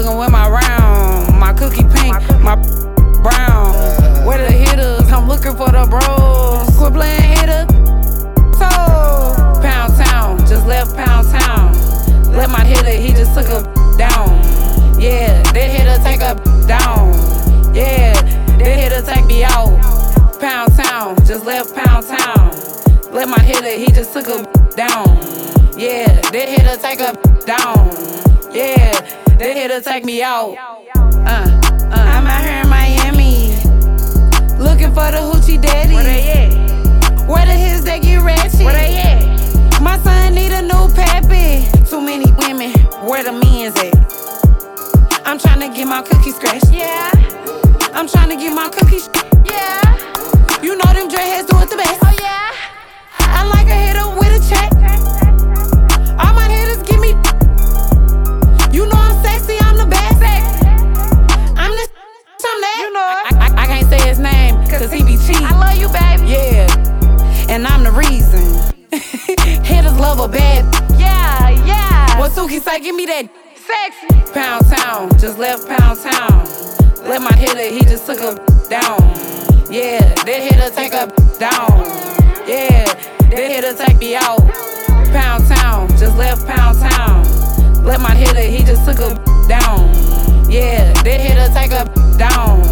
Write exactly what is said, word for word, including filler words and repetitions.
thuggin' with my round. My cookie pink, my brown. Where the hitters? I'm looking for the bros. Quit playing hitter. So, Pound Town, just left Pound Town. Let my hitter, he just took her down. Yeah, that hitter take her down. Yeah, that hitter take me out. Pound Town, just left Pound Town. Let my hitter, he just took her down. Yeah, that hitter take her down. Yeah, that hitter take me out. Uh, uh. I'm out here in Miami, looking for the hoochie daddy. Where they at? Where the his that get ratchet? Where they at? My son need a new pappy. Too many women, where the men's at? I'm tryna get my cookies scratched. Yeah, I'm tryna get my cookies. yeah, You know them dreadheads do it the best. oh yeah. I like a hitter with a check. All my hitters give me. You know I'm sexy, I'm the best. I'm this, I'm that. You know I, I, I can't say his name, cause he be cheating. I love you, baby. Yeah, and I'm the reason. Hitters love a bad. Yeah, yeah. What Suki say, give me that. Sexy. Pound Town, just left Pound Town. Let my hitter, he just took her down. Yeah, that hitter take her down. Yeah, that hitter take me out. Pound Town, just left Pound Town. Let my hitter, he just took her down. Yeah, that hitter take her down.